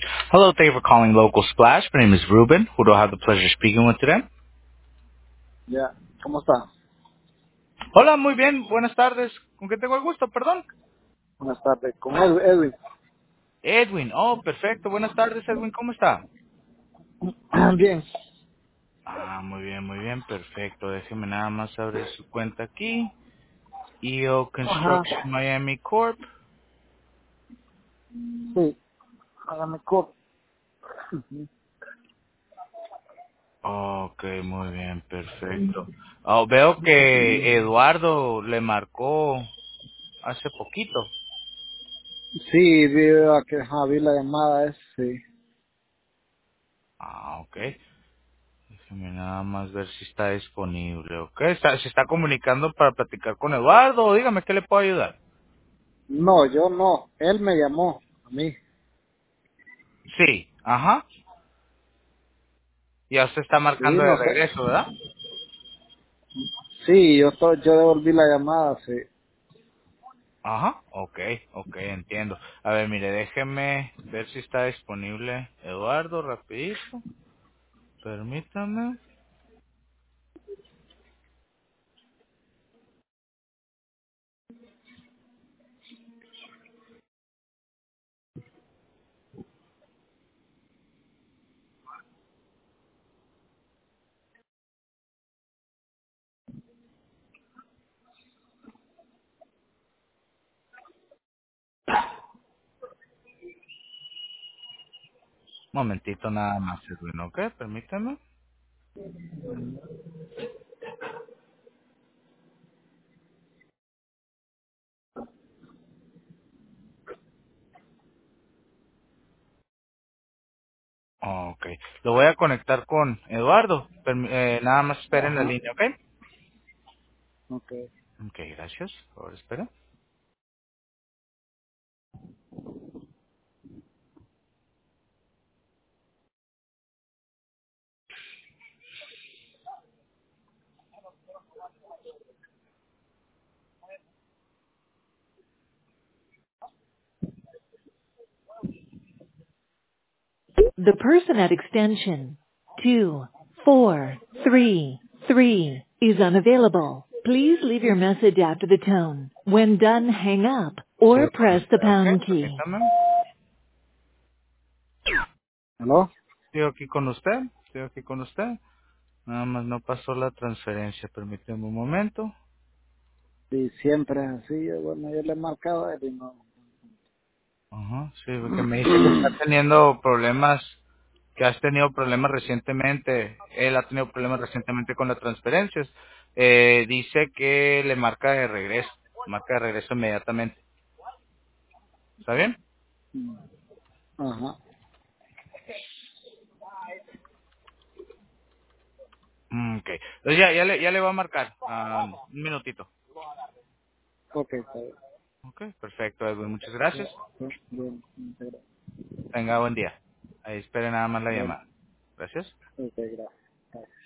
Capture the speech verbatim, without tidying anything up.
Hello, thank you for calling Local Splash. My name is Ruben. Who do I have the pleasure of speaking with today? Ya, ¿cómo está? Hola, muy bien. Buenas tardes. ¿Con qué tengo el gusto? Perdón. Buenas tardes. Con Ed- Edwin. Edwin. Oh, perfecto. Buenas tardes, Edwin. ¿Cómo está? Bien. Ah, muy bien, muy bien. Perfecto. Déjeme nada más abrir su cuenta aquí. E O Ajá. Construction Miami Corp. Sí, hágame cop. Ok, muy bien. Perfecto. Oh, veo que Eduardo le marcó hace poquito. Sí, vi a que ajá, vi la llamada esa, sí. Ah, ok. Déjeme nada más ver si está disponible, ¿ok? Está- ¿Se está comunicando para platicar con Eduardo? Dígame, ¿qué le puedo ayudar? No, yo no. Él me llamó a mí. Sí, ajá. Ya usted está Sí, marcando de no sé. regreso, ¿verdad? Sí, yo to- yo devolví la llamada, sí. Ajá, ok, ok, entiendo. A ver, mire, déjeme ver si está disponible Eduardo, rapidito. Permítame. Momentito nada más, Edwin, ¿ok? Permítame. Ok, lo voy a conectar con Eduardo. Permi- eh, nada más esperen la Ajá. línea, ¿ok? Ok. Ok, gracias. Por favor, espera. The person at extension two four three three is unavailable. Please leave your message after the tone. When done, hang up or Sigo con press the usted, pound ¿ok? key. Permítame. ¿Aló? Sigo aquí con usted, sigo aquí con usted. Nada más no pasó la transferencia, permíteme un momento. Sí, siempre es así. Yo, bueno, yo le he marcado a él y no. Ajá, sí, porque me dice que está teniendo problemas, que has tenido problemas recientemente, él ha tenido problemas recientemente con las transferencias. Eh, dice que le marca de regreso, marca de regreso inmediatamente. ¿Está bien? Ajá. Mm, ok, entonces ya, ya, le, ya le voy a marcar, ah, un minutito. Ok, está bien. Ok, perfecto, Edwin, muchas Sí, gracias. sí, bien, muchas gracias. Tenga buen día. Ahí espere nada más la Bueno, llamada. Gracias. ok, gracias.